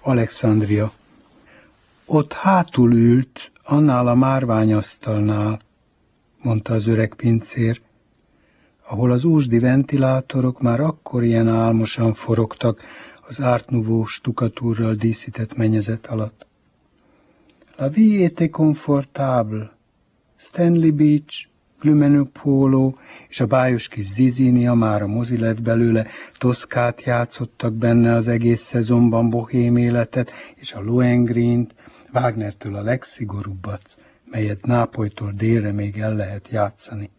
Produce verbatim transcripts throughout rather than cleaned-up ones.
Alexandria. Ott hátul ült, annál a márványasztalnál, mondta az öreg pincér, ahol az úsdi ventilátorok már akkor ilyen álmosan forogtak az Art Nouveau stukatúrral díszített mennyezet alatt. La vie était confortable, Stanley Beach, Glumenu Polo és a bájos kis Zizinia már a mozi lett belőle, Toszkát játszottak benne az egész szezonban, bohém életet, és a Lohengrint, Wagnertől a legszigorúbbat, melyet Nápolytól délre még el lehet játszani.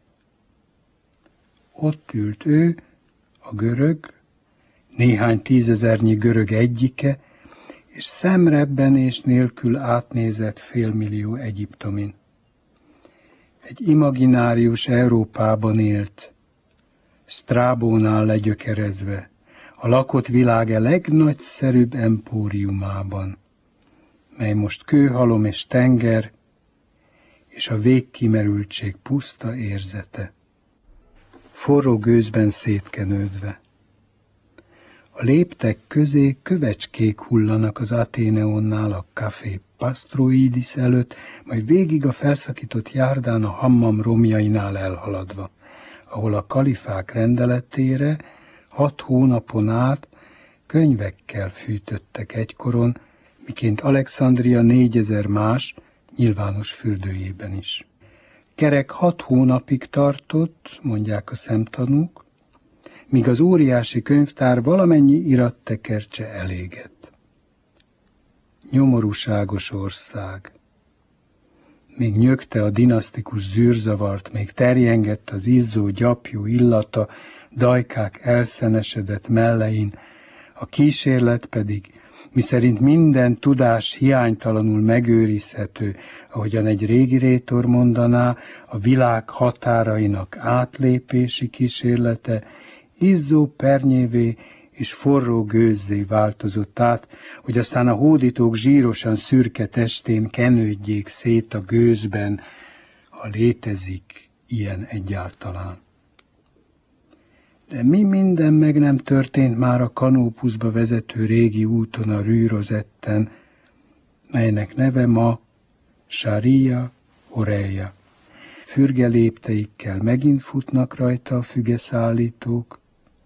Ott ült ő, a görög, néhány tízezernyi görög egyike, és szemrebbenés nélkül átnézett félmillió egyiptomin. Egy imaginárius Európában élt, Sztrábónál legyökerezve, a lakott világ legnagyszerűbb empóriumában, mely most kőhalom és tenger, és a végkimerültség puszta érzete. Forró gőzben szétkenődve. A léptek közé kövecskék hullanak az Athéneonnál a Café Pastroidis előtt, majd végig a felszakított járdán a hammam romjainál elhaladva, ahol a kalifák rendeletére hat hónapon át könyvekkel fűtöttek egykoron, miként Alexandria négyezer más nyilvános fürdőjében is. Kerek hat hónapig tartott, mondják a szemtanúk, míg az óriási könyvtár valamennyi irattekercse elégett. Nyomorúságos ország. Még nyögte a dinasztikus zűrzavart, még terjengett az izzó gyapjú illata, dajkák elszenesedett mellein, a kísérlet pedig, miszerint minden tudás hiánytalanul megőrizhető, ahogyan egy régi rétor mondaná, a világ határainak átlépési kísérlete, izzó pernyévé és forró gőzzé változott át, hogy aztán a hódítók zsírosan szürke testén kenődjék szét a gőzben, ha létezik ilyen egyáltalán. De mi minden meg nem történt már a Kanópuszba vezető régi úton a Rue Rosetten, melynek neve ma Sharia Oreja. Fürge lépteikkel megint futnak rajta a fügeszállítók,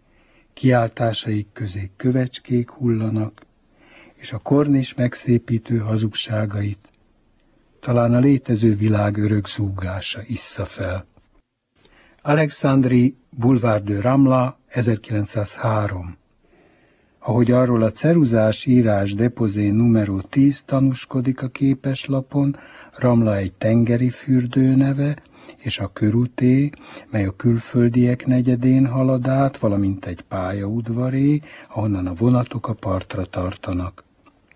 kiáltásaik közé kövecskék hullanak, és a kornis megszépítő hazugságait talán a létező világ örök zúgása issza fel. Alexandrie, Boulevard de Ramla, ezerkilencszázhárom. Ahogy arról a ceruzás írás Deposé numero tíz tanúskodik a képeslapon, Ramla egy tengeri fürdő neve, és a körúté, mely a külföldiek negyedén halad át, valamint egy pályaudvaré, ahonnan a vonatok a partra tartanak.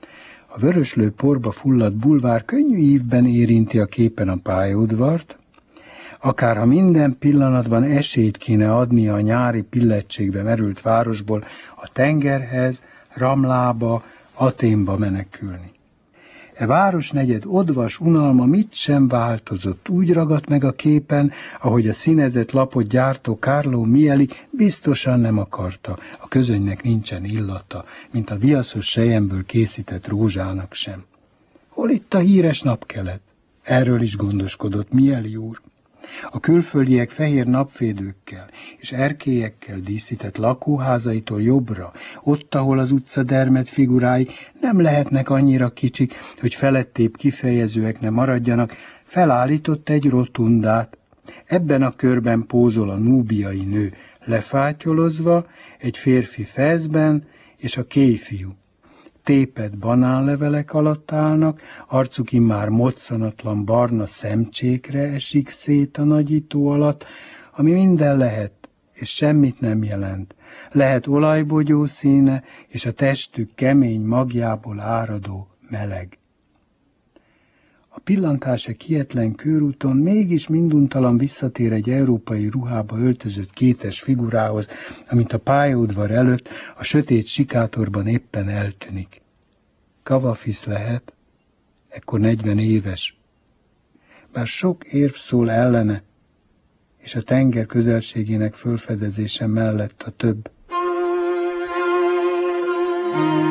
A vöröslő porba fulladt bulvár könnyű ívben érinti a képen a pályaudvart, akárha minden pillanatban esélyt kéne adnia a nyári pillettségbe merült városból a tengerhez, Ramlába, Athénba menekülni. E városnegyed odvas unalma mit sem változott, úgy ragadt meg a képen, ahogy a színezett lapot gyártó Carlo Mieli biztosan nem akarta, a közönynek nincsen illata, mint a viaszos selyemből készített rózsának sem. Hol itt a híres napkelet? Erről is gondoskodott Mieli úr. A külföldiek fehér napfédőkkel és erkélyekkel díszített lakóházaitól jobbra, ott, ahol az utca dermed figurái nem lehetnek annyira kicsik, hogy felettébb kifejezőek ne maradjanak, felállított egy rotundát. Ebben a körben pózol a núbiai nő, lefátyolozva, egy férfi fezben és a kéjfiú. Tépett banánlevelek alatt állnak, arcuk immár moccanatlan barna szemcsékre esik szét a nagyító alatt, ami minden lehet, és semmit nem jelent. Lehet olajbogyó színe, és a testük kemény magjából áradó meleg. A pillantás egy kietlen körúton mégis minduntalan visszatér egy európai ruhába öltözött kétes figurához, amint a pályaudvar előtt a sötét sikátorban éppen eltűnik. Kavafisz lehet, ekkor negyven éves. Bár sok érv szól ellene, és a tenger közelségének fölfedezése mellett a több.